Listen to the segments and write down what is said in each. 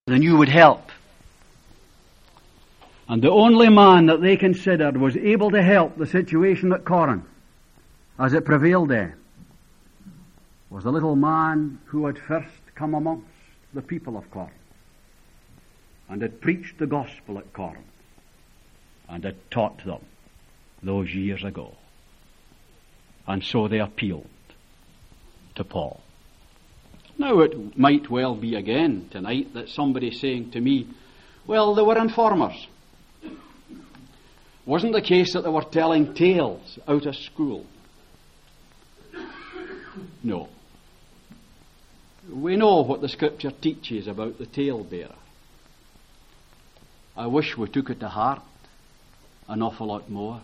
then you would help. And the only man that they considered was able to help the situation at Corinth as it prevailed there was the little man who had first come amongst the people of Corinth and had preached the gospel at Corinth and had taught them those years ago. And so they appealed to Paul. Now it might well be again tonight that somebody's saying to me, well, they were informers. Wasn't the case that they were telling tales out of school? No. We know what the Scripture teaches about the talebearer. I wish we took it to heart an awful lot more.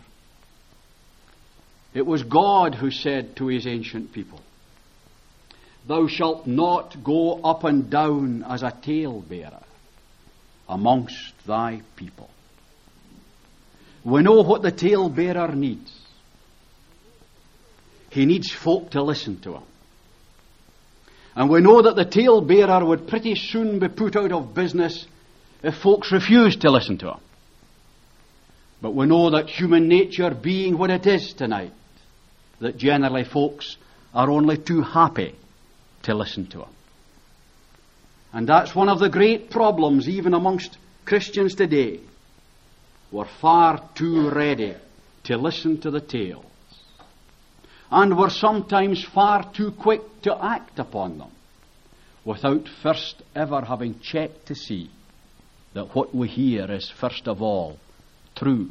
It was God who said to his ancient people, "Thou shalt not go up and down as a talebearer amongst thy people." We know what the talebearer needs. He needs folk to listen to him. And we know that the talebearer would pretty soon be put out of business if folks refused to listen to him. But we know that human nature being what it is tonight, that generally folks are only too happy to listen to him. And that's one of the great problems even amongst Christians today. We're far too ready to listen to the tales. And we're sometimes far too quick to act upon them without first ever having checked to see that what we hear is first of all true.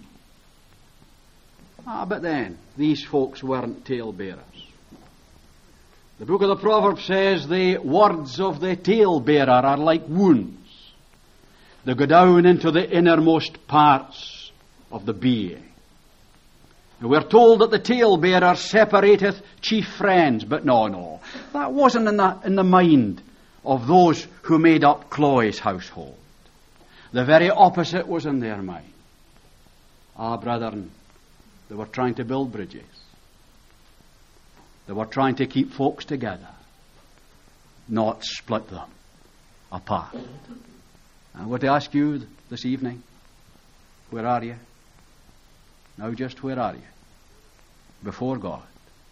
But then, these folks weren't talebearers. The book of the Proverbs says the words of the talebearer are like wounds. They go down into the innermost parts of the being. And we're told that the talebearer separateth chief friends, but no. That wasn't in the mind of those who made up Chloe's household. The very opposite was in their mind. Brethren, they were trying to build bridges. They were trying to keep folks together, not split them apart. I want to ask you this evening, where are you? Now just where are you? Before God.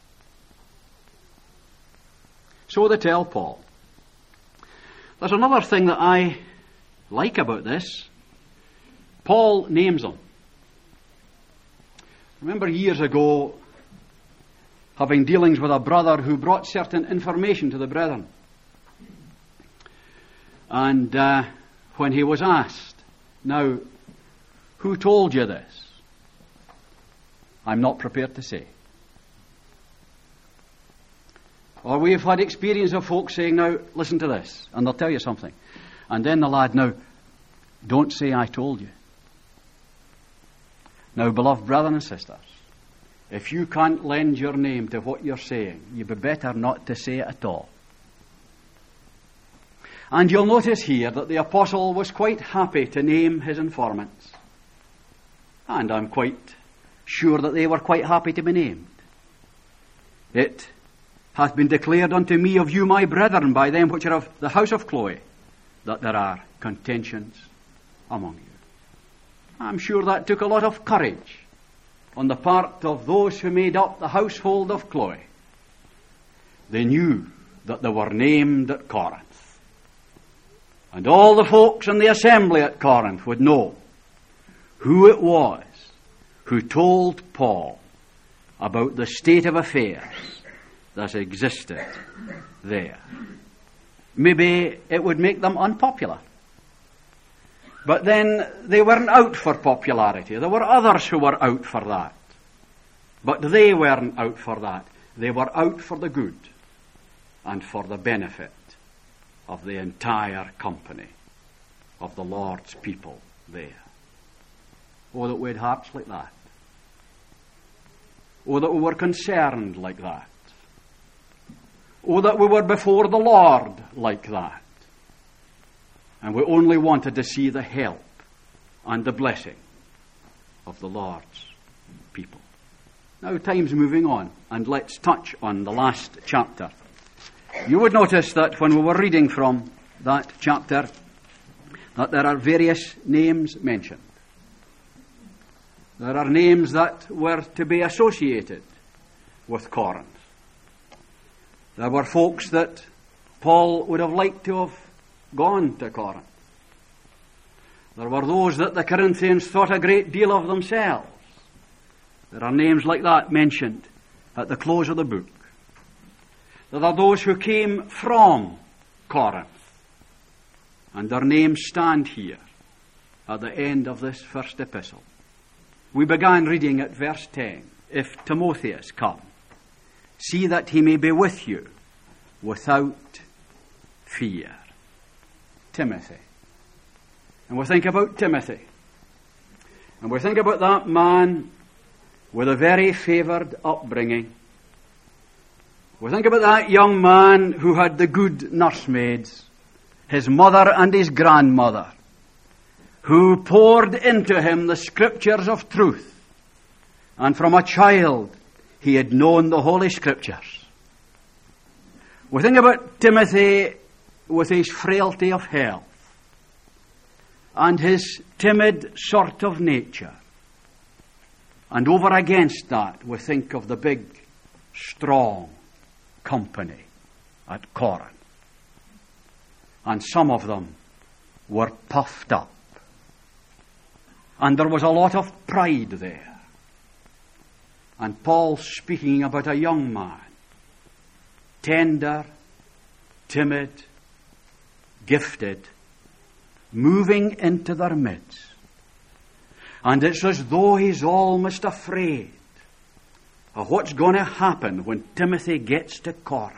So they tell Paul. There's another thing that I like about this. Paul names them. Remember years ago having dealings with a brother who brought certain information to the brethren. And when he was asked, "Now, who told you this?" "I'm not prepared to say." Or we've had experience of folks saying, "Now, listen to this," and they'll tell you something. And then the lad, "Now, don't say I told you." Now, beloved brethren and sisters, if you can't lend your name to what you're saying, you'd be better not to say it at all. And you'll notice here that the apostle was quite happy to name his informants. And I'm quite sure that they were quite happy to be named. "It hath been declared unto me of you, my brethren, by them which are of the house of Chloe, that there are contentions among you." I'm sure that took a lot of courage on the part of those who made up the household of Chloe. They knew that they were named at Corinth. And all the folks in the assembly at Corinth would know who it was who told Paul about the state of affairs that existed there. Maybe it would make them unpopular. But then they weren't out for popularity. There were others who were out for that. But they weren't out for that. They were out for the good and for the benefit of the entire company of the Lord's people there. Oh, that we had hearts like that. Oh, that we were concerned like that. Oh, that we were before the Lord like that. And we only wanted to see the help and the blessing of the Lord's people. Now time's moving on, and let's touch on the last chapter. You would notice that when we were reading from that chapter, that there are various names mentioned. There are names that were to be associated with Corinth. There were folks that Paul would have liked to have gone to Corinth. There were those that the Corinthians thought a great deal of themselves. There are names like that mentioned at the close of the book. There are those who came from Corinth, and their names stand here at the end of this first epistle. We began reading at verse 10. If Timotheus come, see that he may be with you without fear. Timothy. And we think about Timothy. And we think about that man with a very favoured upbringing. We think about that young man who had the good nursemaids, his mother and his grandmother, who poured into him the scriptures of truth. And from a child, he had known the Holy Scriptures. We think about Timothy with his frailty of health and his timid sort of nature. And over against that, we think of the big, strong company at Corinth. And some of them were puffed up. And there was a lot of pride there. And Paul's speaking about a young man, tender, timid, gifted, moving into their midst. And it's as though he's almost afraid of what's going to happen when Timothy gets to Corinth.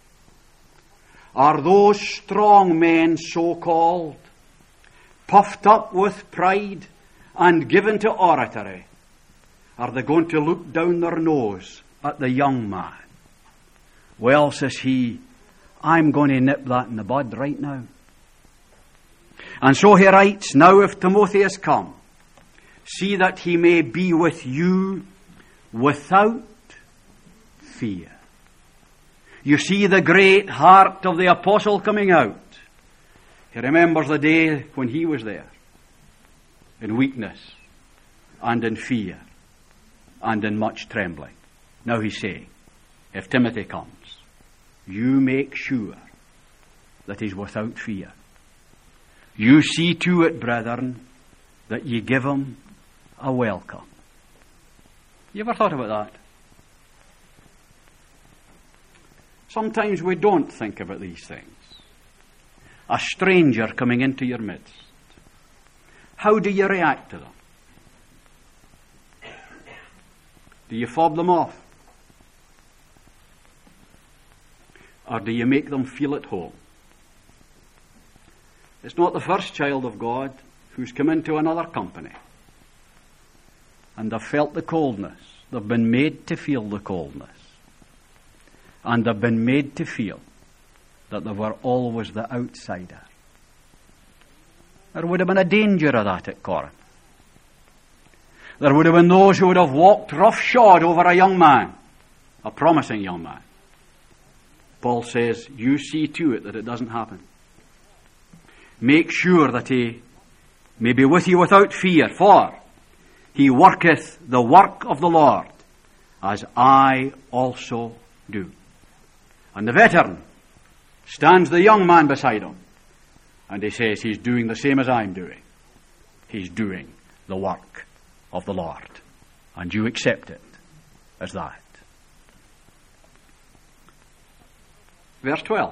Are those strong men, so-called, puffed up with pride and given to oratory? Are they going to look down their nose at the young man? Well, says he, I'm going to nip that in the bud right now. And so he writes, now if Timotheus come, see that he may be with you without fear. You see the great heart of the apostle coming out. He remembers the day when he was there, in weakness and in fear and in much trembling. Now he's saying, if Timothy comes, you make sure that he's without fear. You see to it, brethren, that ye give him a welcome. You ever thought about that? Sometimes we don't think about these things. A stranger coming into your midst. How do you react to them? Do you fob them off? Or do you make them feel at home? It's not the first child of God who's come into another company and they've felt the coldness. They've been made to feel the coldness. And they've been made to feel that they were always the outsider. There would have been a danger of that at Corinth. There would have been those who would have walked roughshod over a young man, a promising young man. Paul says, you see to it that it doesn't happen. Make sure that he may be with you without fear, for he worketh the work of the Lord, as I also do. And the veteran stands the young man beside him, and he says, he's doing the same as I'm doing. He's doing the work of the Lord. And you accept it as that. Verse 12.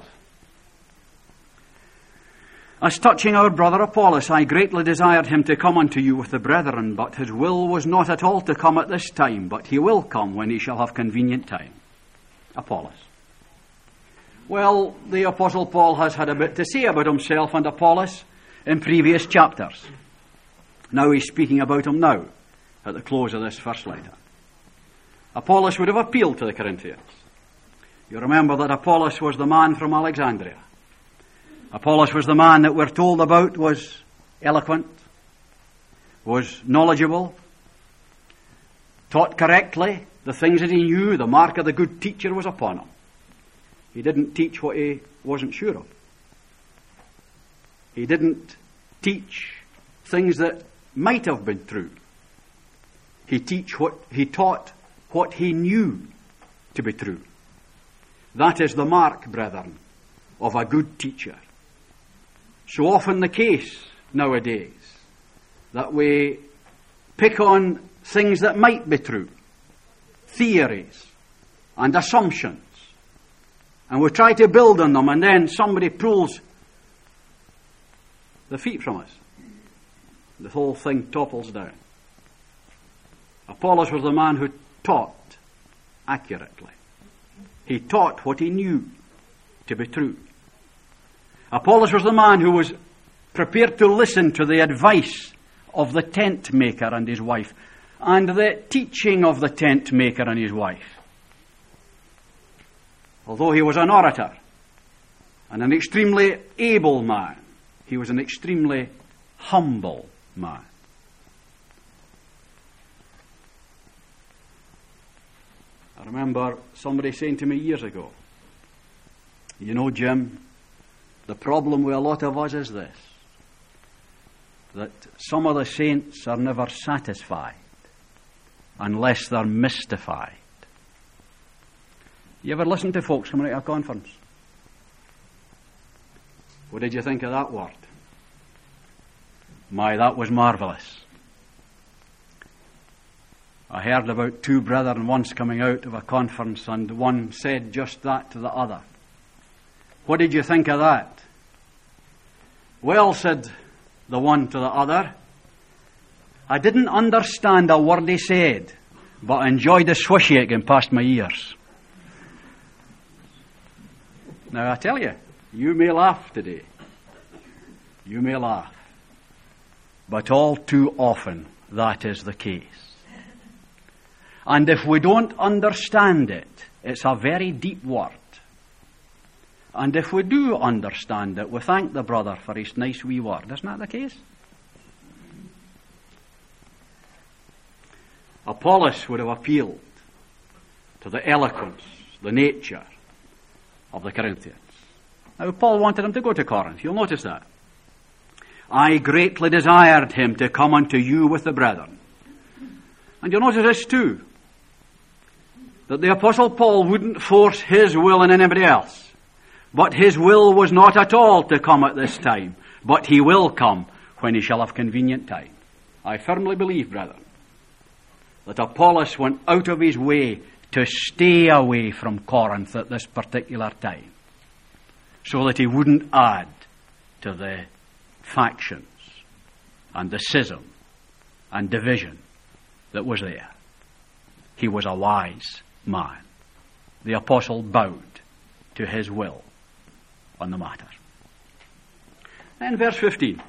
As touching our brother Apollos, I greatly desired him to come unto you with the brethren, but his will was not at all to come at this time, but he will come when he shall have convenient time. Apollos. Well, the Apostle Paul has had a bit to say about himself and Apollos in previous chapters. Now he's speaking about him now, at the close of this first letter. Apollos would have appealed to the Corinthians. You remember that Apollos was the man from Alexandria. Apollos was the man that we're told about was eloquent, was knowledgeable, taught correctly the things that he knew. The mark of the good teacher was upon him. He didn't teach what he wasn't sure of. He didn't teach things that might have been true. He taught what he knew to be true. That is the mark, brethren, of a good teacher. So often the case nowadays that we pick on things that might be true, theories and assumptions, and we try to build on them, and then somebody pulls the feet from us. The whole thing topples down. Apollos was the man who taught accurately. He taught what he knew to be true. Apollos was the man who was prepared to listen to the advice of the tent maker and his wife, and the teaching of the tent maker and his wife. Although he was an orator and an extremely able man, he was an extremely humble man. I remember somebody saying to me years ago, "You know, Jim, the problem with a lot of us is this, that some of the saints are never satisfied unless they're mystified." You ever listen to folks coming out of a conference? What did you think of that word? My, that was marvellous. I heard about two brethren once coming out of a conference, and one said just that to the other. "What did you think of that?" "Well," said the one to the other, "I didn't understand a word he said, but I enjoyed the swishing past my ears." Now I tell you, you may laugh today. You may laugh. But all too often that is the case. And if we don't understand it, it's a very deep word. And if we do understand it, we thank the brother for his nice wee word. Isn't that the case? Apollos would have appealed to the eloquence, the nature of the Corinthians. Now, Paul wanted him to go to Corinth. You'll notice that. "I greatly desired him to come unto you with the brethren." And you'll notice this too, that the Apostle Paul wouldn't force his will on anybody else. But his will was not at all to come at this time, but he will come when he shall have convenient time. I firmly believe, brethren, that Apollos went out of his way to stay away from Corinth at this particular time, so that he wouldn't add to the factions and the schism and division that was there. He was a wise man. The apostle bowed to his will on the matter. Then verse 15.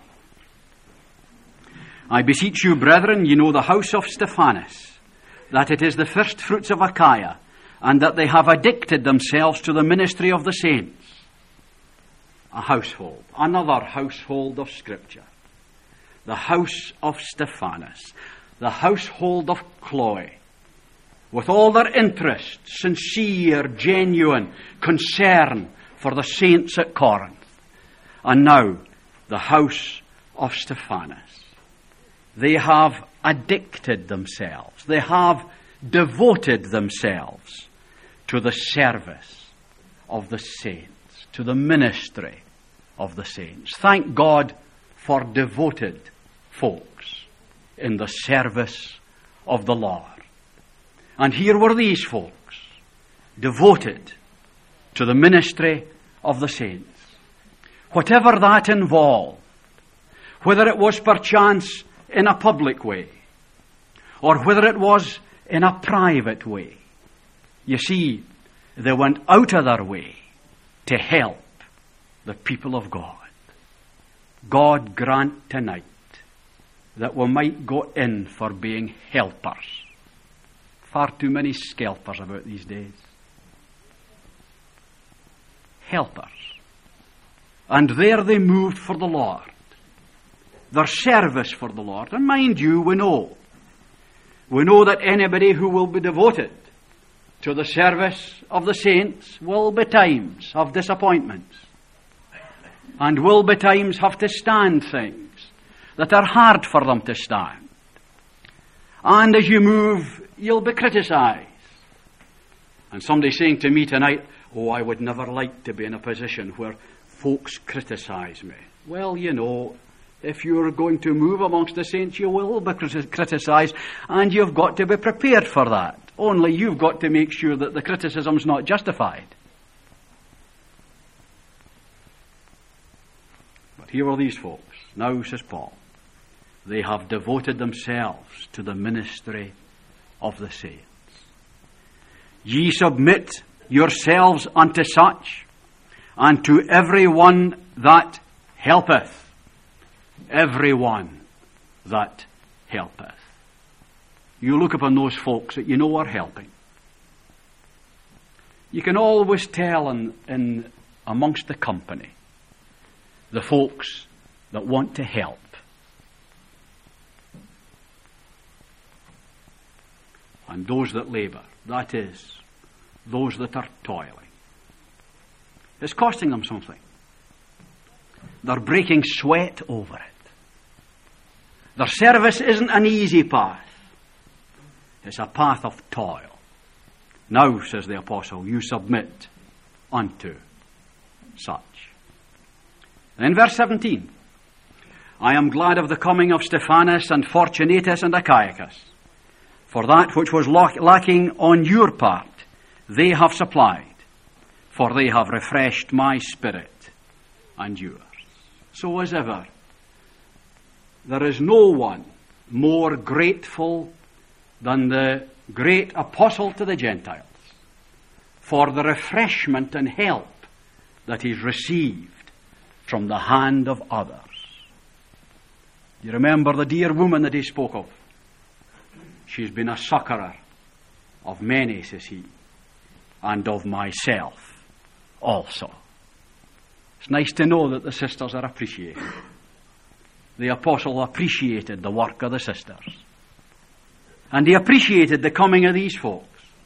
"I beseech you, brethren, ye know the house of Stephanas, that it is the first fruits of Achaia, and that they have addicted themselves to the ministry of the saints." A household, another household of Scripture. The house of Stephanas, the household of Chloe, with all their interest, sincere, genuine concern for the saints at Corinth. And now, the house of Stephanas. They have addicted themselves. They have devoted themselves to the service of the saints, to the ministry of the saints. Thank God for devoted folks in the service of the Lord. And here were these folks, devoted to the ministry of the saints. Whatever that involved, whether it was perchance in a public way, or whether it was in a private way, you see, they went out of their way to help the people of God. God grant tonight that we might go in for being helpers. Far too many scalpers about these days. Helpers. And there they moved for the Lord. Their service for the Lord. And mind you, we know that anybody who will be devoted to the service of the saints will be times of disappointments, and will be times have to stand things that are hard for them to stand. And as you move, you'll be criticised. And somebody saying to me tonight, oh, I would never like to be in a position where folks criticise me. Well, you know, if you're going to move amongst the saints, you will be criticised, and you've got to be prepared for that. Only you've got to make sure that the criticism's not justified. But here are these folks. Now, says Paul, they have devoted themselves to the ministry of the saints. Ye submit yourselves unto such, and to every one that helpeth. Every one that helpeth. You look upon those folks that you know are helping. You can always tell in amongst the company the folks that want to help. And those that labour, that is, those that are toiling. It's costing them something. They're breaking sweat over it. Their service isn't an easy path. It's a path of toil. Now, says the apostle, you submit unto such. And in verse 17, I am glad of the coming of Stephanas and Fortunatus and Achaicus, for that which was lacking on your part they have supplied, for they have refreshed my spirit and yours. So as ever, there is no one more grateful than the great apostle to the Gentiles for the refreshment and help that he's received from the hand of others. You remember the dear woman that he spoke of? She's been a succourer of many, says he, and of myself also. It's nice to know that the sisters are appreciated. The apostle appreciated the work of the sisters. And he appreciated the coming of these folks.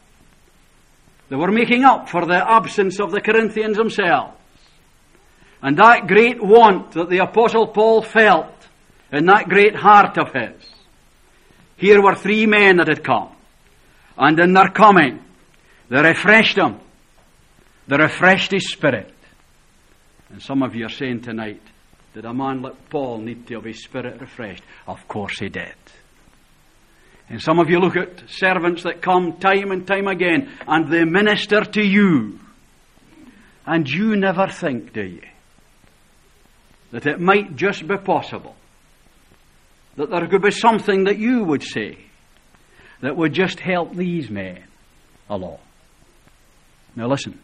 They were making up for the absence of the Corinthians themselves. And that great want that the apostle Paul felt in that great heart of his. Here were 3 men that had come. And in their coming, they refreshed him. They refreshed his spirit. And some of you are saying tonight, did a man like Paul need to have his spirit refreshed? Of course he did. And some of you look at servants that come time and time again, and they minister to you. And you never think, do you, that it might just be possible that there could be something that you would say that would just help these men along. Now listen,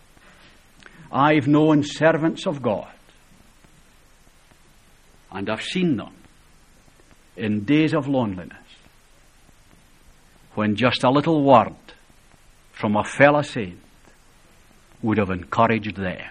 I've known servants of God, and I've seen them in days of loneliness, when just a little word from a fellow saint would have encouraged them.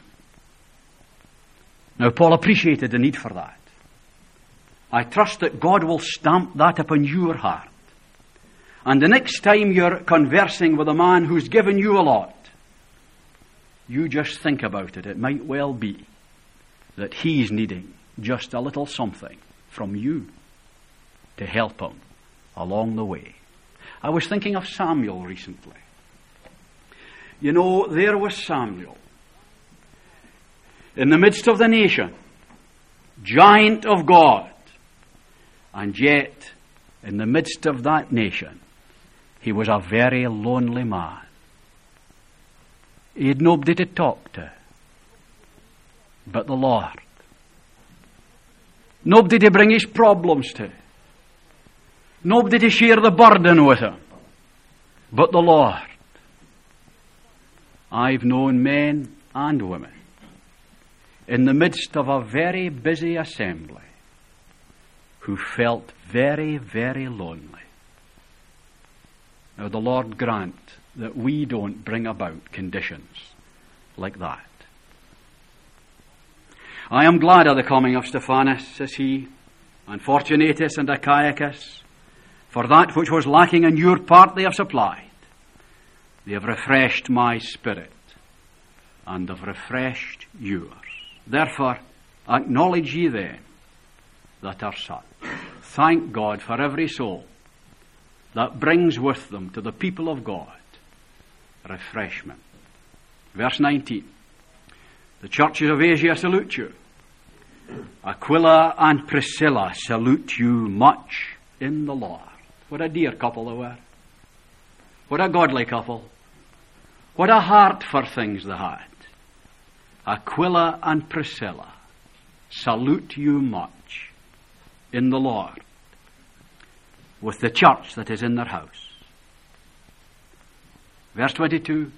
Now Paul appreciated the need for that. I trust that God will stamp that upon your heart. And the next time you're conversing with a man who's given you a lot, you just think about it. It might well be that he's needing just a little something from you to help him along the way. I was thinking of Samuel recently. You know, there was Samuel in the midst of the nation, giant of God, and yet in the midst of that nation he was a very lonely man. He had nobody to talk to but the Lord. Nobody to bring his problems to. Nobody to share the burden with him but the Lord. I've known men and women in the midst of a very busy assembly who felt very, very lonely. Now the Lord grant that we don't bring about conditions like that. I am glad of the coming of Stephanas, says he, and Fortunatus and Achaicus, for that which was lacking in your part they have supplied. They have refreshed my spirit, and have refreshed yours. Therefore, acknowledge ye then that are such. Thank God for every soul that brings with them to the people of God refreshment. Verse 19. The churches of Asia salute you. Aquila and Priscilla salute you much in the Lord. What a dear couple they were. What a godly couple. What a heart for things they had. Aquila and Priscilla salute you much in the Lord, with the church that is in their house. Verse 22.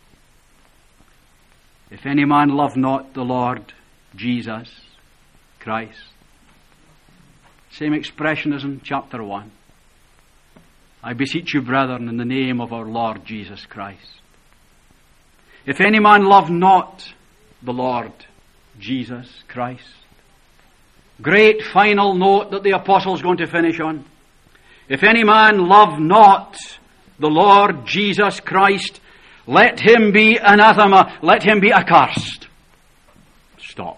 If any man love not the Lord Jesus Christ. Same expression as in chapter 1. I beseech you, brethren, in the name of our Lord Jesus Christ. If any man love not the Lord Jesus Christ. Great final note that the apostle's going to finish on. If any man love not the Lord Jesus Christ, let him be anathema, let him be accursed. Stop.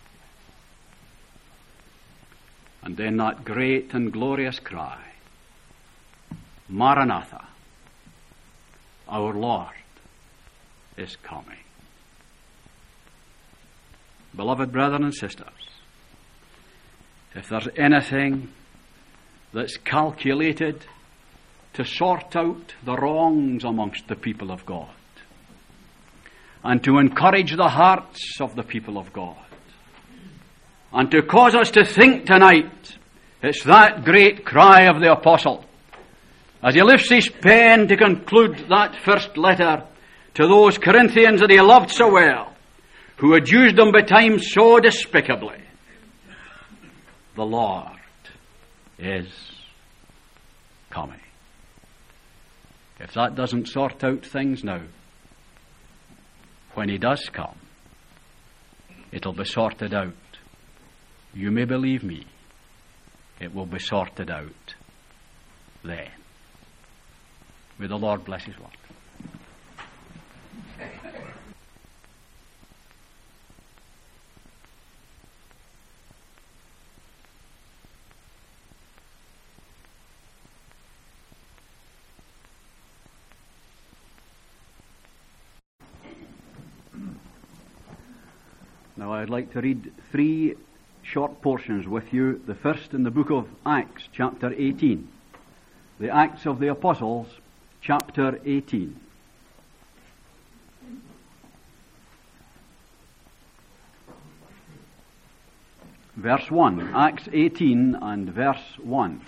And then that great and glorious cry, Maranatha, our Lord is coming. Beloved brethren and sisters, if there's anything that's calculated to sort out the wrongs amongst the people of God and to encourage the hearts of the people of God and to cause us to think tonight, it's that great cry of the apostle as he lifts his pen to conclude that first letter to those Corinthians that he loved so well, who had used them betimes so despicably. The Lord is coming. If that doesn't sort out things now, when he does come, it'll be sorted out. You may believe me, it will be sorted out then. May the Lord bless his word. Now I'd like to read 3 short portions with you. The first in the book of Acts, chapter 18. The Acts of the Apostles, chapter 18. Verse 1. Acts 18 and verse 1.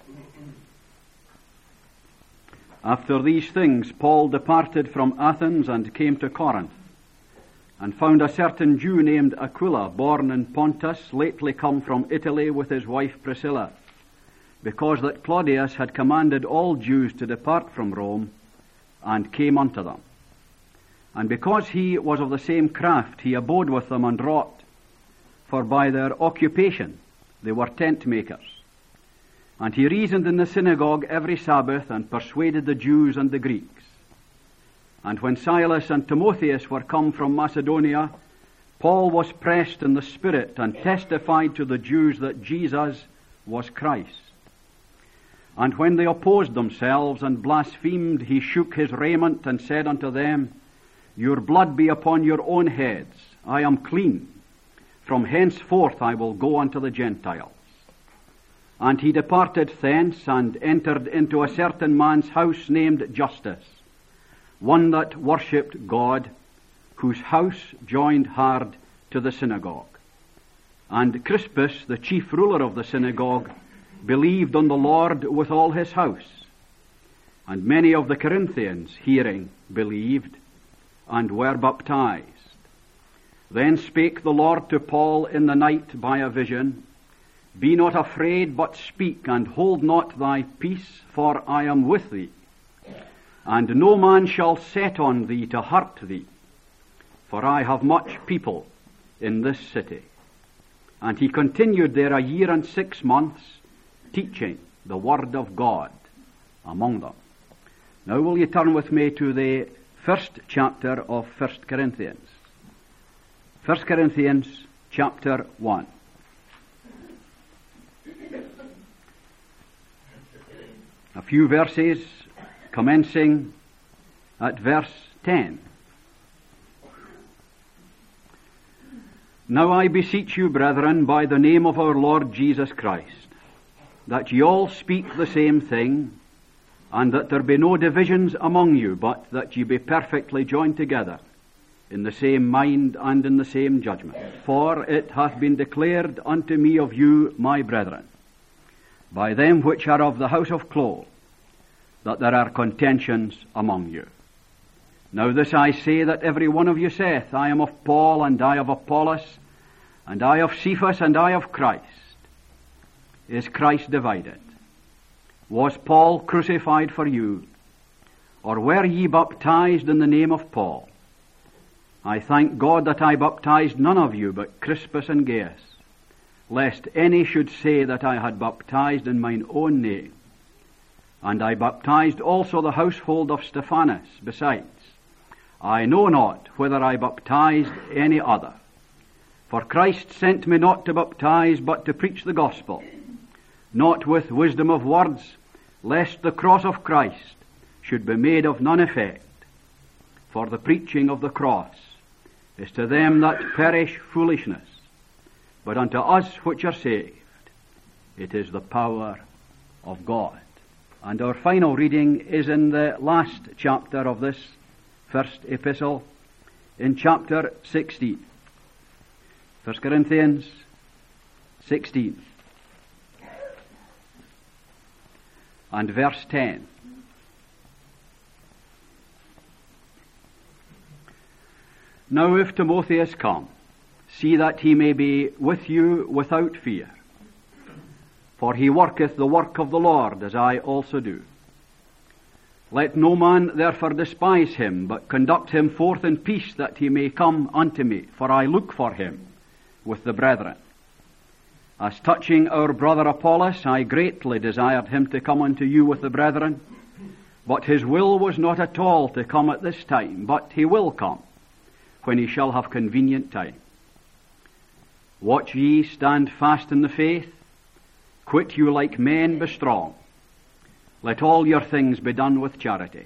After these things, Paul departed from Athens and came to Corinth, and found a certain Jew named Aquila, born in Pontus, lately come from Italy with his wife Priscilla, because that Claudius had commanded all Jews to depart from Rome, and came unto them. And because he was of the same craft, he abode with them and wrought, for by their occupation they were tent makers. And he reasoned in the synagogue every Sabbath, and persuaded the Jews and the Greeks. And when Silas and Timotheus were come from Macedonia, Paul was pressed in the Spirit, and testified to the Jews that Jesus was Christ. And when they opposed themselves and blasphemed, he shook his raiment, and said unto them, Your blood be upon your own heads. I am clean. From henceforth I will go unto the Gentiles. And he departed thence, and entered into a certain man's house named Justus, one that worshipped God, whose house joined hard to the synagogue. And Crispus, the chief ruler of the synagogue, believed on the Lord with all his house. And many of the Corinthians, hearing, believed, and were baptized. Then spake the Lord to Paul in the night by a vision, Be not afraid, but speak, and hold not thy peace, for I am with thee. And no man shall set on thee to hurt thee, for I have much people in this city. And he continued there 1 year and 6 months, teaching the word of God among them. Now will you turn with me to the first chapter of 1 Corinthians. 1 Corinthians chapter 1. few verses commencing at verse 10. Now I beseech you, brethren, by the name of our Lord Jesus Christ, that ye all speak the same thing, and that there be no divisions among you, but that ye be perfectly joined together in the same mind and in the same judgment. For it hath been declared unto me of you, my brethren, by them which are of the house of Chloe, that there are contentions among you. Now this I say, that every one of you saith, I am of Paul, and I of Apollos, and I of Cephas, and I of Christ. Is Christ divided? Was Paul crucified for you? Or were ye baptized in the name of Paul? I thank God that I baptized none of you but Crispus and Gaius, lest any should say that I had baptized in mine own name. And I baptized also the household of Stephanas besides. I know not whether I baptized any other. For Christ sent me not to baptize, but to preach the gospel, not with wisdom of words, lest the cross of Christ should be made of none effect. For the preaching of the cross is to them that perish foolishness, but unto us which are saved it is the power of God. And our final reading is in the last chapter of this first epistle, in chapter 16. 1 Corinthians 16 and verse 10. Now if Timotheus come, see that he may be with you without fear, for he worketh the work of the Lord, as I also do. Let no man therefore despise him, but conduct him forth in peace, that he may come unto me, for I look for him with the brethren. As touching our brother Apollos, I greatly desired him to come unto you with the brethren, but his will was not at all to come at this time, but he will come when he shall have convenient time. Watch ye, stand fast in the faith, quit you like men, be strong. Let all your things be done with charity.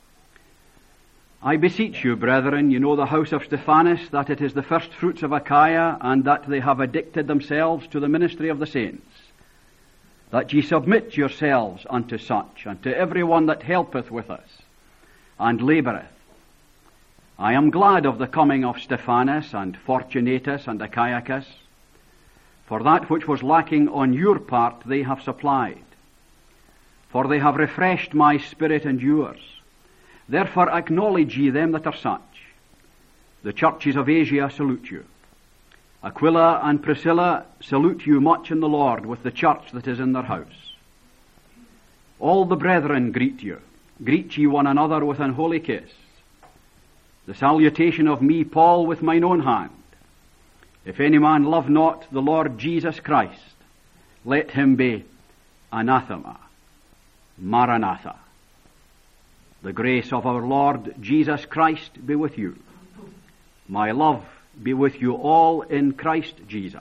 I beseech you, brethren, you know the house of Stephanas, that it is the first fruits of Achaia, and that they have addicted themselves to the ministry of the saints, that ye submit yourselves unto such, and to every one that helpeth with us, and laboureth. I am glad of the coming of Stephanas, and Fortunatus, and Achaicus, for that which was lacking on your part they have supplied. For they have refreshed my spirit and yours. Therefore acknowledge ye them that are such. The churches of Asia salute you. Aquila and Priscilla salute you much in the Lord with the church that is in their house. All the brethren greet you. Greet ye one another with an holy kiss. The salutation of me, Paul, with mine own hand. If any man love not the Lord Jesus Christ, let him be anathema. Maranatha. The grace of our Lord Jesus Christ be with you. My love be with you all in Christ Jesus.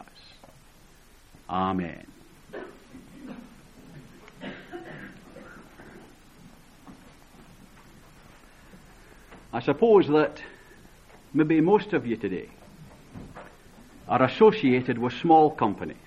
Amen. I suppose that maybe most of you today are associated with small companies.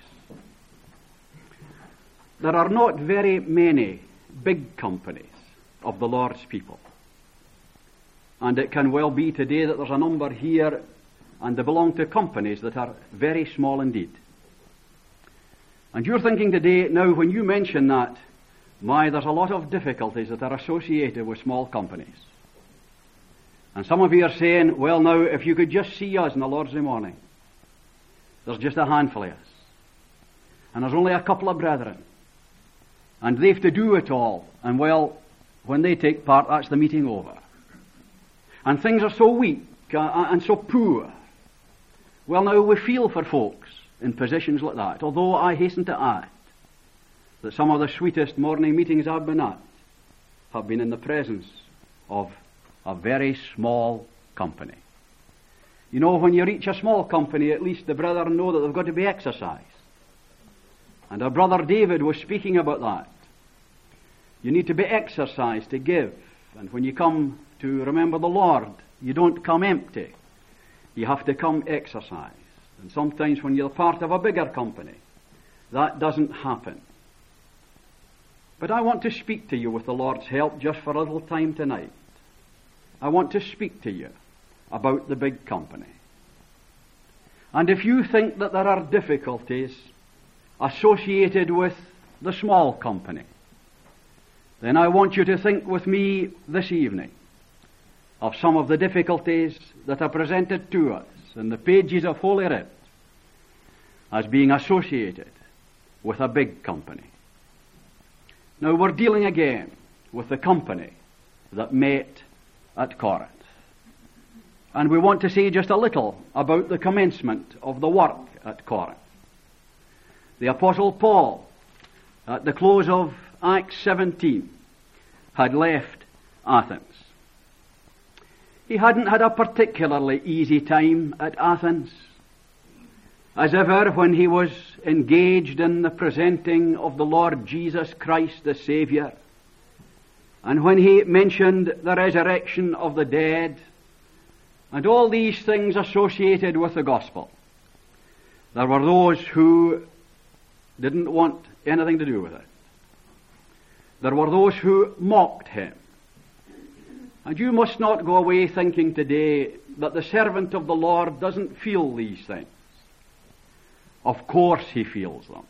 There are not very many big companies of the Lord's people. And it can well be today that there's a number here, and they belong to companies that are very small indeed. And you're thinking today, now when you mention that, there's a lot of difficulties that are associated with small companies. And some of you are saying, well now, if you could just see us on the Lord's Day morning, there's just a handful of us. And there's only a couple of brethren. And they've to do it all. And well, when they take part, that's the meeting over. And things are so weak and so poor. Well now, we feel for folks in positions like that. Although I hasten to add that some of the sweetest morning meetings I've been at have been in the presence of a very small company. You know, when you reach a small company, at least the brethren know that they've got to be exercised. And our brother David was speaking about that. You need to be exercised to give. And when you come to remember the Lord, you don't come empty. You have to come exercised. And sometimes when you're part of a bigger company, that doesn't happen. But I want to speak to you with the Lord's help just for a little time tonight. I want to speak to you about the big company. And if you think that there are difficulties associated with the small company, then I want you to think with me this evening of some of the difficulties that are presented to us in the pages of Holy Writ as being associated with a big company. Now we're dealing again with the company that met at Corinth. And we want to say just a little about the commencement of the work at Corinth. The Apostle Paul, at the close of Acts 17, had left Athens. He hadn't had a particularly easy time at Athens. As ever, when he was engaged in the presenting of the Lord Jesus Christ the Saviour, and when he mentioned the resurrection of the dead, and all these things associated with the gospel, there were those who didn't want anything to do with it. There were those who mocked him. And you must not go away thinking today that the servant of the Lord doesn't feel these things. Of course he feels them.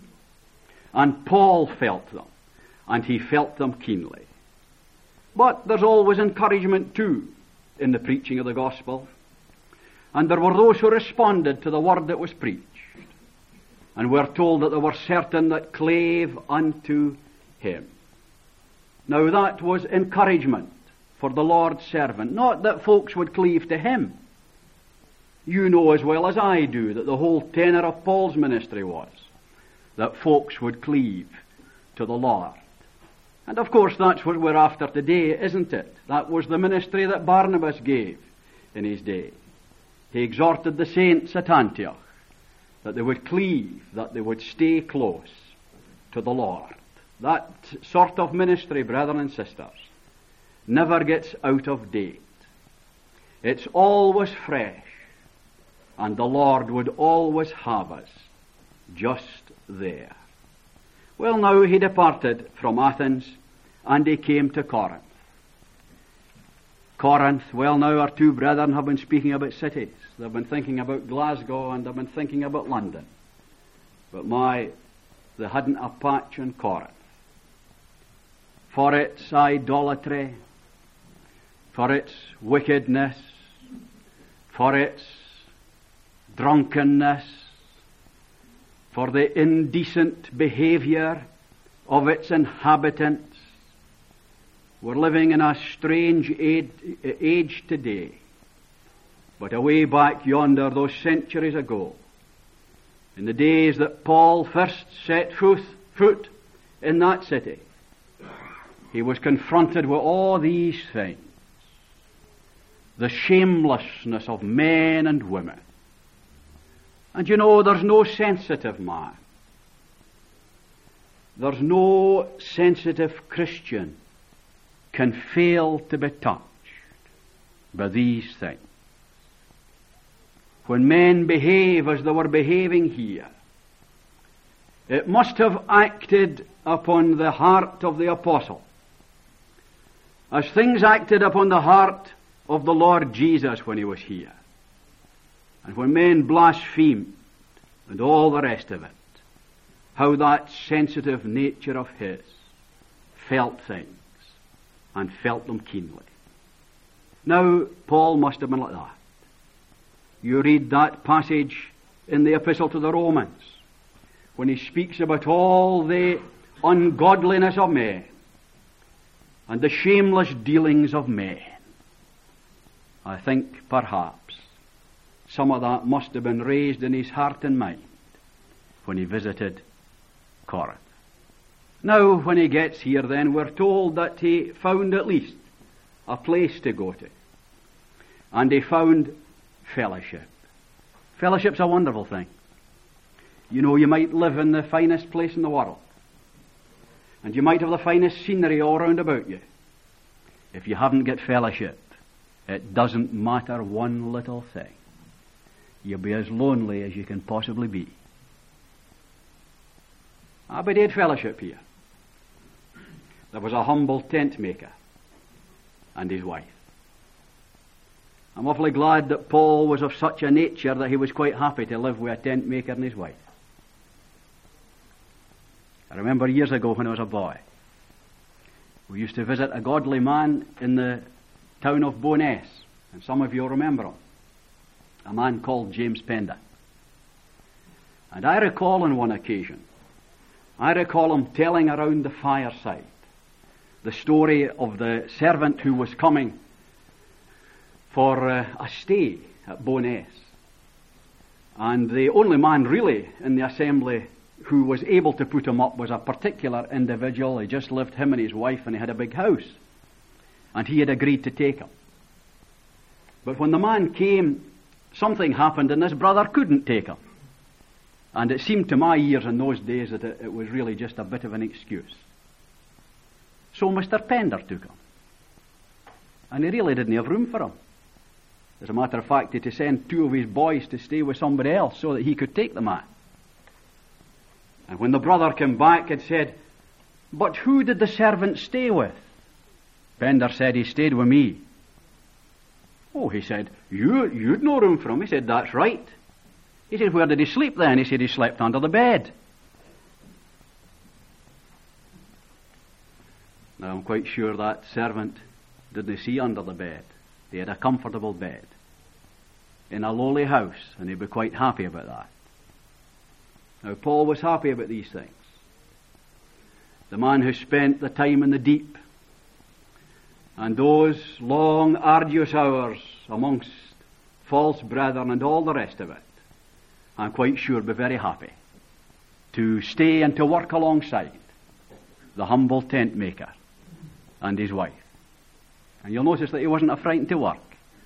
And Paul felt them. And he felt them keenly. But there's always encouragement too in the preaching of the gospel. And there were those who responded to the word that was preached. And we're told that there were certain that clave unto him. Now that was encouragement for the Lord's servant. Not that folks would cleave to him. You know as well as I do that the whole tenor of Paul's ministry was that folks would cleave to the Lord. And of course that's what we're after today, isn't it? That was the ministry that Barnabas gave in his day. He exhorted the saints at Antioch that they would cleave, that they would stay close to the Lord. That sort of ministry, brethren and sisters, never gets out of date. It's always fresh, and the Lord would always have us just there. Well, now he departed from Athens, and he came to Corinth. Corinth, well, now our two brethren have been speaking about cities. They've been thinking about Glasgow, and they've been thinking about London. But they hadn't a patch in Corinth. For its idolatry, for its wickedness, for its drunkenness, for the indecent behavior of its inhabitants. We're living in a strange age today. But away back yonder, those centuries ago, in the days that Paul first set foot in that city, he was confronted with all these things. The shamelessness of men and women. And you know, there's no sensitive man. There's no sensitive Christian can fail to be touched by these things. When men behave as they were behaving here, it must have acted upon the heart of the apostle as things acted upon the heart of the Lord Jesus when he was here. And when men blasphemed and all the rest of it, how that sensitive nature of his felt things and felt them keenly. Now, Paul must have been like that. You read that passage in the Epistle to the Romans when he speaks about all the ungodliness of men and the shameless dealings of men. I think perhaps some of that must have been raised in his heart and mind when he visited Corinth. Now, when he gets here, then, we're told that he found at least a place to go to. And he found fellowship. Fellowship's a wonderful thing. You know, you might live in the finest place in the world. And you might have the finest scenery all round about you. If you haven't got fellowship, it doesn't matter one little thing. You'll be as lonely as you can possibly be. But he had fellowship here. There was a humble tent maker and his wife. I'm awfully glad that Paul was of such a nature that he was quite happy to live with a tent maker and his wife. I remember years ago when I was a boy, we used to visit a godly man in the town of Bo'ness, and some of you remember him, a man called James Pender. And I recall on one occasion, him telling around the fireside the story of the servant who was coming for a stay at Bo'ness. And the only man really in the assembly who was able to put him up was a particular individual. He just lived, him and his wife, and he had a big house. And he had agreed to take him. But when the man came, something happened and this brother couldn't take him. And it seemed to my ears in those days that it was really just a bit of an excuse. So Mr. Pender took him. And he really didn't have room for him. As a matter of fact, he had to send 2 of his boys to stay with somebody else so that he could take the man. And when the brother came back and said, "But who did the servant stay with?" Pender said, "He stayed with me." "Oh," he said, you'd no room for him." He said, "That's right." He said, "Where did he sleep then?" He said, "He slept under the bed." Now I'm quite sure that servant didn't see under the bed. He had a comfortable bed in a lowly house, and he'd be quite happy about that. Now Paul was happy about these things. The man who spent the time in the deep and those long arduous hours amongst false brethren and all the rest of it, I'm quite sure be very happy to stay and to work alongside the humble tent maker and his wife. And you'll notice that he wasn't frightened to work.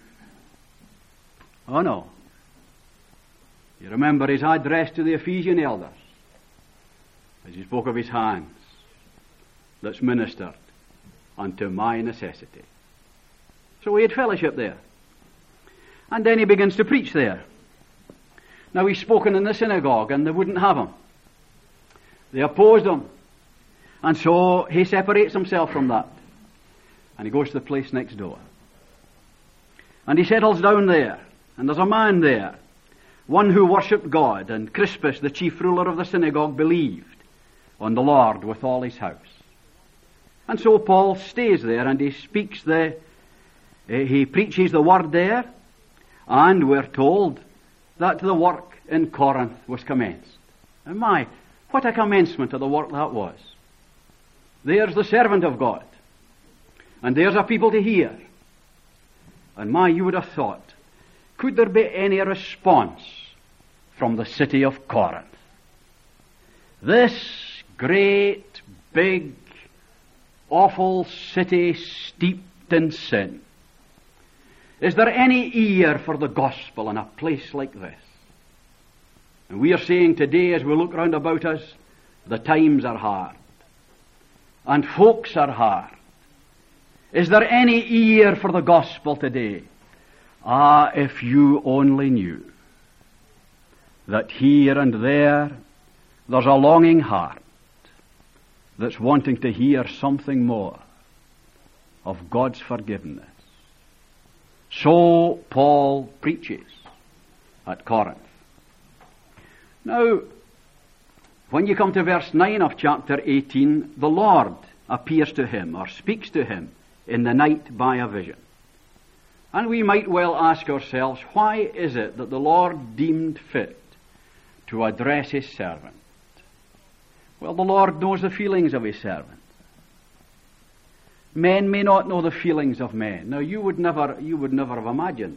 Oh no. You remember his address to the Ephesian elders as he spoke of his hands that's ministered unto my necessity. So he had fellowship there. And then he begins to preach there. Now he's spoken in the synagogue and they wouldn't have him. They opposed him. And so he separates himself from that. And he goes to the place next door. And he settles down there. And there's a man there, one who worshipped God, and Crispus, the chief ruler of the synagogue, believed on the Lord with all his house. And so Paul stays there and he preaches the word there, and we're told that the work in Corinth was commenced. And my, what a commencement of the work that was. There's the servant of God, and there's a people to hear. And my, you would have thought, could there be any response from the city of Corinth? This great, big, awful city steeped in sin. Is there any ear for the gospel in a place like this? And we are saying today, as we look round about us, the times are hard. And folks are hard. Is there any ear for the gospel today? Ah, if you only knew that here and there's a longing heart that's wanting to hear something more of God's forgiveness. So Paul preaches at Corinth. Now, when you come to verse 9 of chapter 18, the Lord appears to him or speaks to him in the night by a vision. And we might well ask ourselves, why is it that the Lord deemed fit to address his servant? Well, the Lord knows the feelings of his servant. Men may not know the feelings of men. Now, you would never have imagined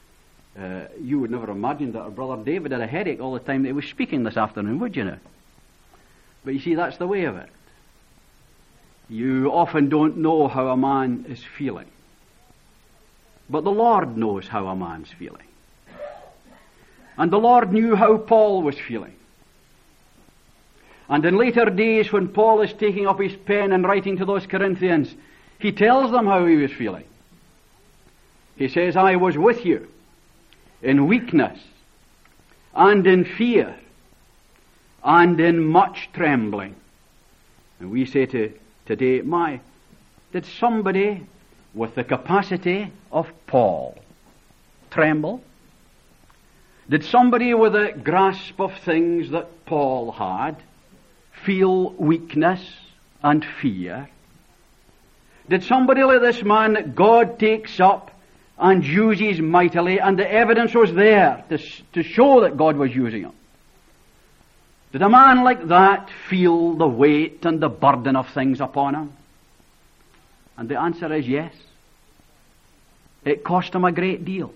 that our brother David had a headache all the time that he was speaking this afternoon, would you now? But you see, that's the way of it. You often don't know how a man is feeling. But the Lord knows how a man's feeling. And the Lord knew how Paul was feeling. And in later days, when Paul is taking up his pen and writing to those Corinthians, he tells them how he was feeling. He says, I was with you in weakness and in fear and in much trembling. And we say today, did somebody with the capacity of Paul tremble? Did somebody with a grasp of things that Paul had feel weakness and fear? Did somebody like this man that God takes up and uses mightily, and the evidence was there to show that God was using him? Did a man like that feel the weight and the burden of things upon him? And the answer is yes. It cost him a great deal.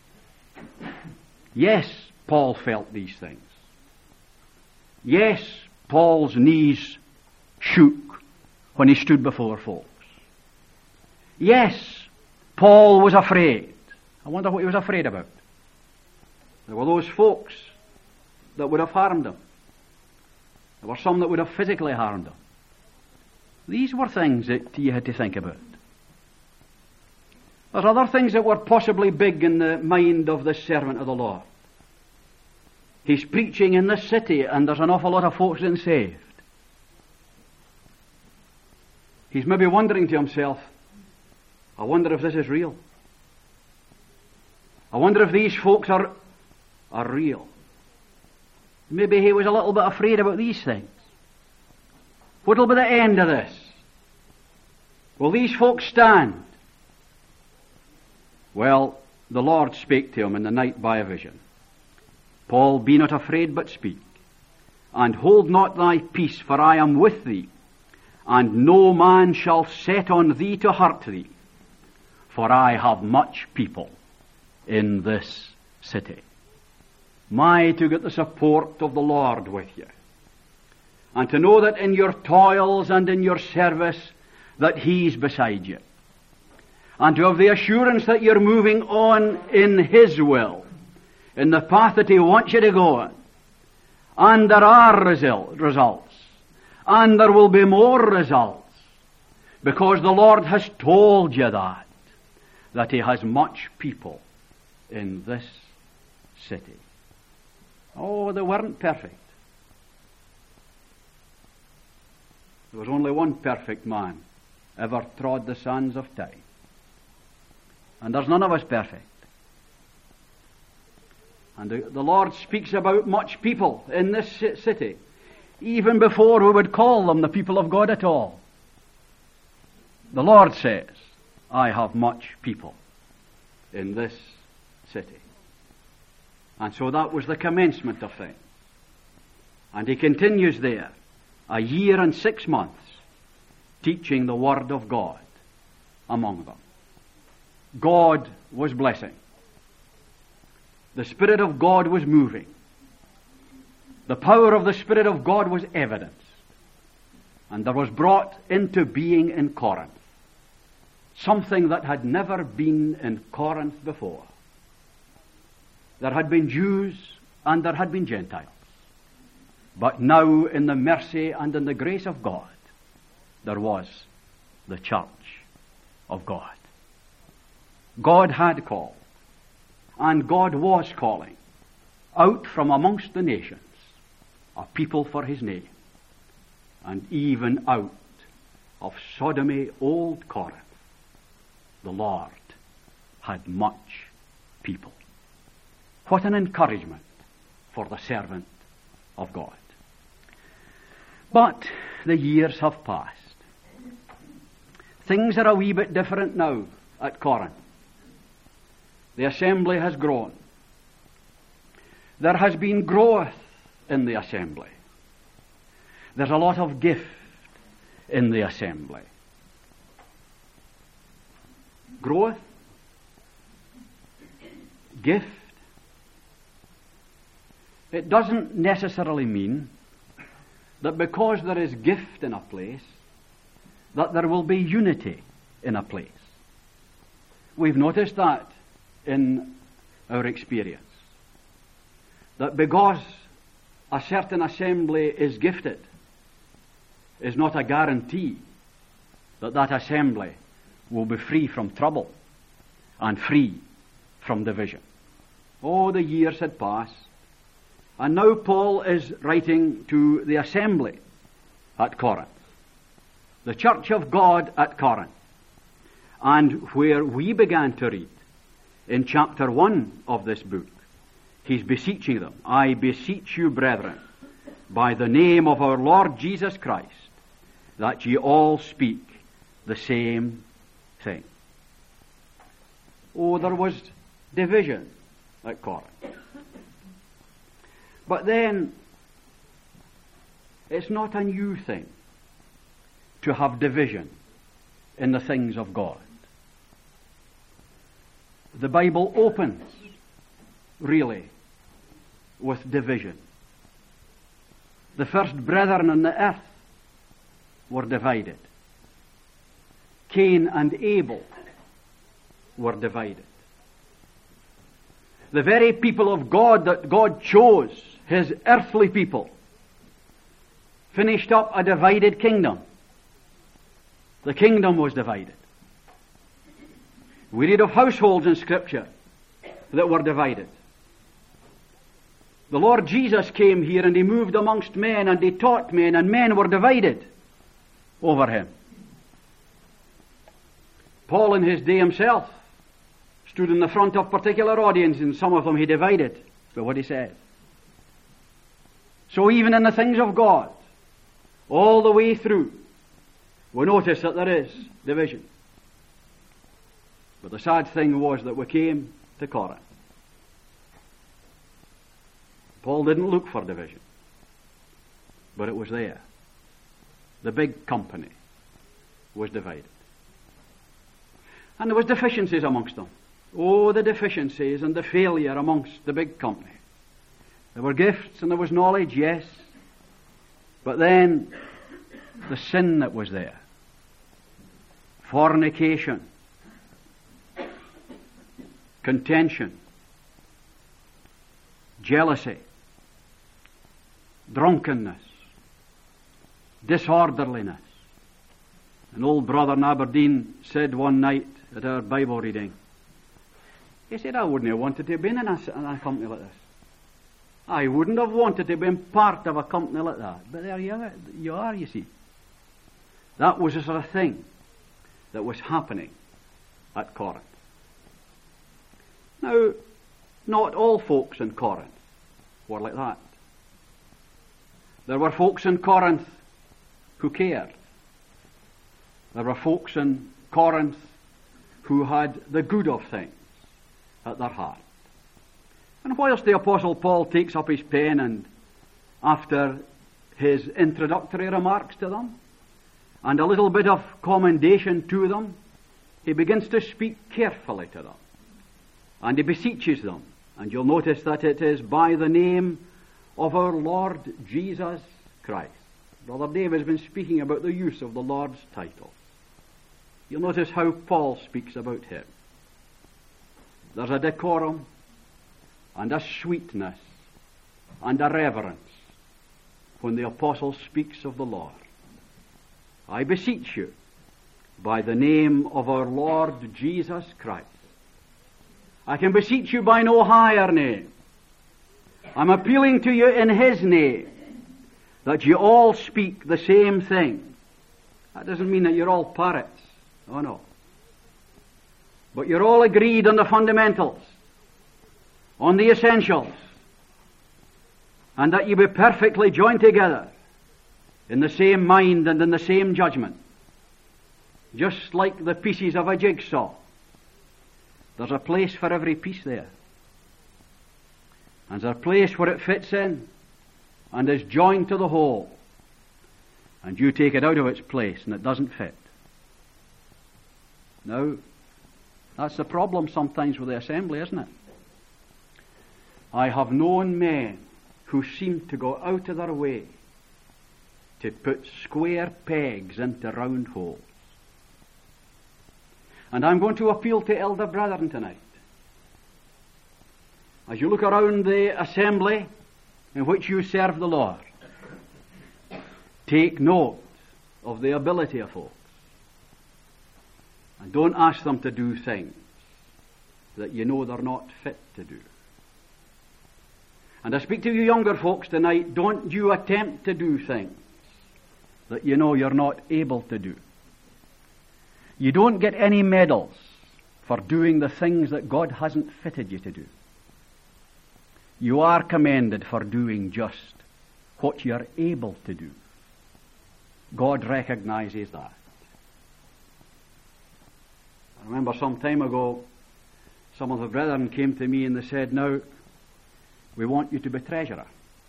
Yes, Paul felt these things. Yes, Paul's knees shook when he stood before folks. Yes, Paul was afraid. I wonder what he was afraid about. There were those folks that would have harmed him. There were some that would have physically harmed him. These were things that you had to think about. There's other things that were possibly big in the mind of this servant of the Lord. He's preaching in this city, and there's an awful lot of folks getting saved. He's maybe wondering to himself, I wonder if this is real. I wonder if these folks are real. Maybe he was a little bit afraid about these things. What'll be the end of this? Will these folks stand? Well, the Lord spake to him in the night by a vision. Paul, be not afraid, but speak. And hold not thy peace, for I am with thee. And no man shall set on thee to hurt thee. For I have much people in this city. To get the support of the Lord with you. And to know that in your toils and in your service, that He's beside you. And to have the assurance that you're moving on in His will, in the path that He wants you to go on. And there are results. And there will be more results. Because the Lord has told you that He has much people in this city. Oh, they weren't perfect. There was only one perfect man ever trod the sands of time. And there's none of us perfect. And the Lord speaks about much people in this city, even before we would call them the people of God at all. The Lord says, I have much people in this city. And so that was the commencement of things. And he continues there, 1 year and 6 months, teaching the Word of God among them. God was blessing. The Spirit of God was moving. The power of the Spirit of God was evidenced. And there was brought into being in Corinth something that had never been in Corinth before. There had been Jews and there had been Gentiles. But now, in the mercy and in the grace of God, there was the church of God. God had called, and God was calling, out from amongst the nations, a people for His name, and even out of sodomy old Corinth, the Lord had much people. What an encouragement for the servant of God. But the years have passed. Things are a wee bit different now at Corinth. The assembly has grown. There has been growth in the assembly. There's a lot of gift in the assembly. Growth, gift. It doesn't necessarily mean that because there is gift in a place, that there will be unity in a place. We've noticed that in our experience. That because a certain assembly is gifted, is not a guarantee that that assembly will be free from trouble and free from division. Oh, the years had passed, and now Paul is writing to the assembly at Corinth, the church of God at Corinth, and where we began to read in chapter 1 of this book, he's beseeching them, I beseech you, brethren, by the name of our Lord Jesus Christ, that ye all speak the same thing. Oh, there was division at Corinth. But then, it's not a new thing to have division in the things of God. The Bible opens, really, with division. The first brethren on the earth were divided. Cain and Abel were divided. The very people of God that God chose, his earthly people, finished up a divided kingdom. The kingdom was divided. We read of households in Scripture that were divided. The Lord Jesus came here and he moved amongst men and he taught men, and men were divided over him. Paul in his day himself stood in the front of particular audiences, and some of them he divided by what he said. So even in the things of God, all the way through, we notice that there is division. But the sad thing was that we came to Corinth. Paul didn't look for division, but it was there. The big company was divided. And there was deficiencies amongst them. Oh, the deficiencies and the failure amongst the big company. There were gifts and there was knowledge, yes. But then, the sin that was there. Fornication. Contention. Jealousy. Drunkenness. Disorderliness. An old brother in Aberdeen said one night at our Bible reading, he said, I wouldn't have wanted to have been in a company like this. I wouldn't have wanted to have been part of a company like that. But there you are, you see. That was the sort of thing that was happening at Corinth. Now, not all folks in Corinth were like that. There were folks in Corinth who cared. There were folks in Corinth who had the good of things at their heart. And whilst the Apostle Paul takes up his pen and after his introductory remarks to them and a little bit of commendation to them, he begins to speak carefully to them. And he beseeches them. And you'll notice that it is by the name of our Lord Jesus Christ. Brother Dave has been speaking about the use of the Lord's title. You'll notice how Paul speaks about him. There's a decorum and a sweetness and a reverence when the apostle speaks of the Lord. I beseech you by the name of our Lord Jesus Christ. I can beseech you by no higher name. I'm appealing to you in His name that you all speak the same thing. That doesn't mean that you're all parrots. Oh no. But you're all agreed on the fundamentals, on the essentials, and that you be perfectly joined together in the same mind and in the same judgment. Just like the pieces of a jigsaw. There's a place for every piece there. And there's a place where it fits in and is joined to the whole. And you take it out of its place and it doesn't fit. Now, that's the problem sometimes with the assembly, isn't it? I have known men who seem to go out of their way to put square pegs into round holes. And I'm going to appeal to elder brethren tonight. As you look around the assembly in which you serve the Lord, take note of the ability of folks. And don't ask them to do things that you know they're not fit to do. And I speak to you younger folks tonight, don't you attempt to do things that you know you're not able to do. You don't get any medals for doing the things that God hasn't fitted you to do. You are commended for doing just what you're able to do. God recognizes that. I remember some time ago, some of the brethren came to me and they said, now, we want you to be treasurer.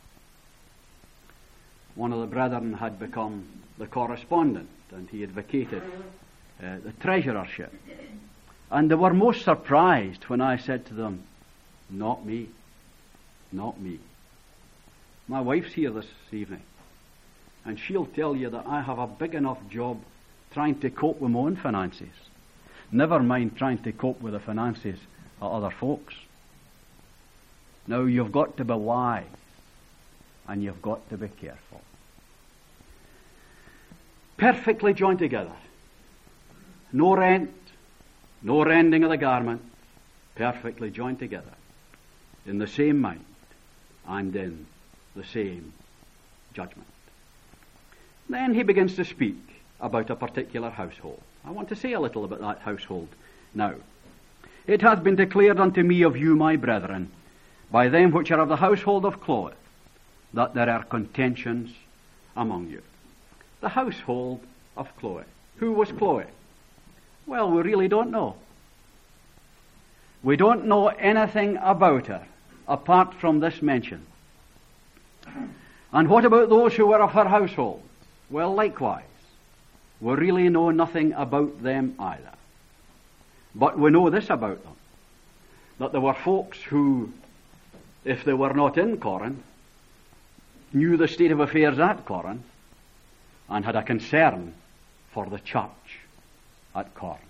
One of the brethren had become the correspondent and he had vacated the treasurership. And they were most surprised when I said to them, not me, not me. My wife's here this evening and she'll tell you that I have a big enough job trying to cope with my own finances. Never mind trying to cope with the finances of other folks. Now you've got to be wise and you've got to be careful. Perfectly joined together. No rent, no rending of the garment. Perfectly joined together. In the same mind and in the same judgment. Then he begins to speak about a particular household. I want to say a little about that household now. It has been declared unto me of you, my brethren, by them which are of the household of Chloe, that there are contentions among you. The household of Chloe. Who was Chloe? Well, we really don't know. We don't know anything about her apart from this mention. And what about those who were of her household? Well, likewise, we really know nothing about them either. But we know this about them, that there were folks who, if they were not in Corinth, knew the state of affairs at Corinth and had a concern for the church at Corinth.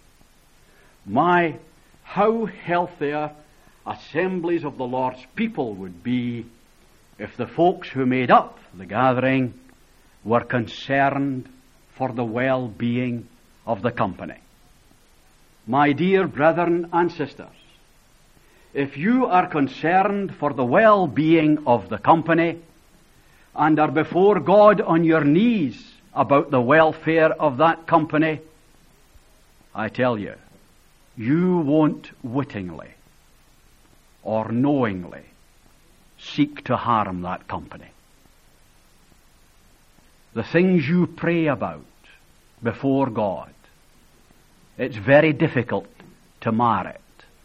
How healthier assemblies of the Lord's people would be if the folks who made up the gathering were concerned for the well-being of the company. My dear brethren and sisters, if you are concerned for the well-being of the company and are before God on your knees about the welfare of that company, I tell you, you won't wittingly or knowingly seek to harm that company. The things you pray about before God, it's very difficult to mar it.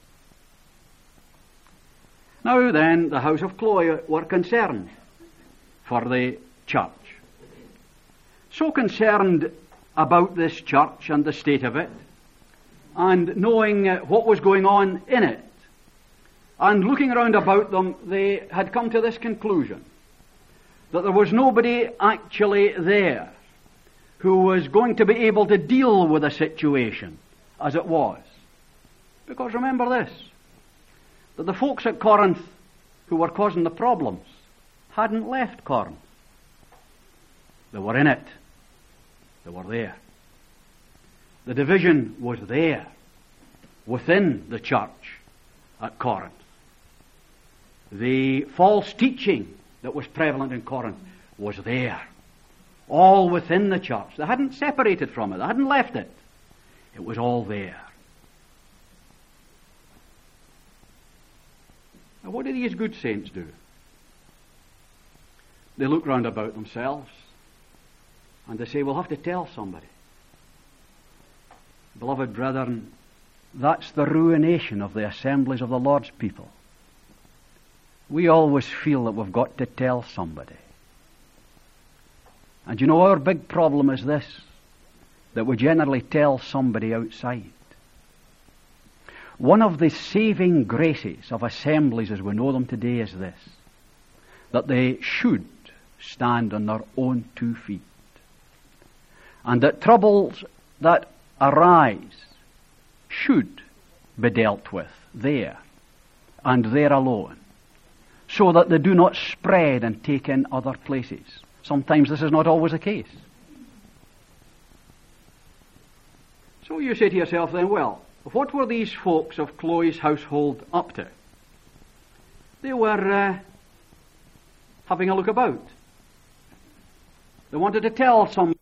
Now then, the house of Chloe were concerned for the church. So concerned about this church and the state of it, and knowing what was going on in it, and looking around about them, they had come to this conclusion, that there was nobody actually there who was going to be able to deal with the situation as it was. Because remember this, that the folks at Corinth who were causing the problems hadn't left Corinth. They were in it. They were there. The division was there within the church at Corinth. The false teaching that was prevalent in Corinth was there. All within the church. They hadn't separated from it. They hadn't left it. It was all there. Now, what do these good saints do? They look round about themselves and they say, we'll have to tell somebody. Beloved brethren, that's the ruination of the assemblies of the Lord's people. We always feel that we've got to tell somebody. And you know, our big problem is this, that we generally tell somebody outside. One of the saving graces of assemblies as we know them today is this, that they should stand on their own 2 feet. And that troubles that arise should be dealt with there and there alone, so that they do not spread and take in other places. Sometimes this is not always the case. So you say to yourself then, well, what were these folks of Chloe's household up to? They were having a look about. They wanted to tell some